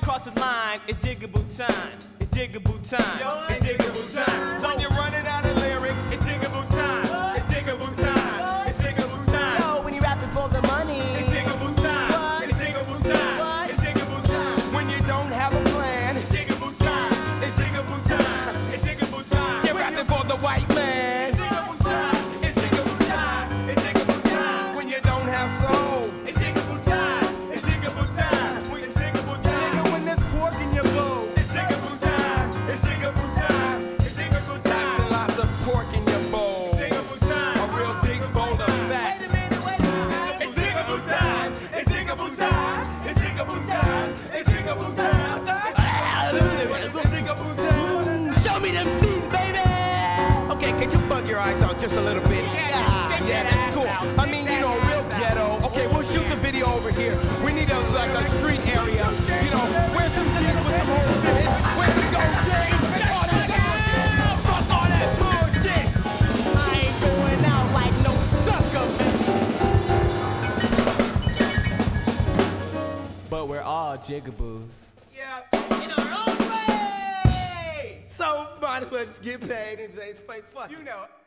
cross the line, it's jiggaboo time. It's jiggaboo time. It's jiggaboo time. When you're running out of lyrics, It's jiggaboo time. It's jiggaboo time. It's jiggaboo time. Yo, when you rapping for the money. It's jiggaboo time. It's jiggaboo time. It's jiggaboo time. when you don't have a plan, It's jiggaboo time. It's jiggaboo time. It's jiggaboo time. you're rapping for the white man. It's jiggaboo time. It's jiggaboo time. It's jiggaboo time. When you don't have soul, It's jiggaboo time. It's jiggaboo time. It's jiggaboo time. nigga, when there's pork in your bowl, It's jiggaboo time. It's jiggaboo time. It's jiggaboo lots and time. lots of pork in your bowl, Jiggaboo time. a real big bowl of fat. Wait a minute. It's jiggaboo time. It's jiggaboo time. It's jiggaboo time. It's jiggaboo time. It's jiggaboo time. Show me them teeth, baby. Okay, could you bug your eyes out just a little bit? Yeah, that's cool. I mean, you know, real ghetto. Okay, we'll shoot the video over here. We need like a street area. You know, where's some kids with some holes in it? Where we go, Jay? All that bullshit. Fuck all that bullshit. I ain't going out like no sucker, But we're all jigaboos. Yeah. in our own way. So might as well just get paid and say, fuck. You know.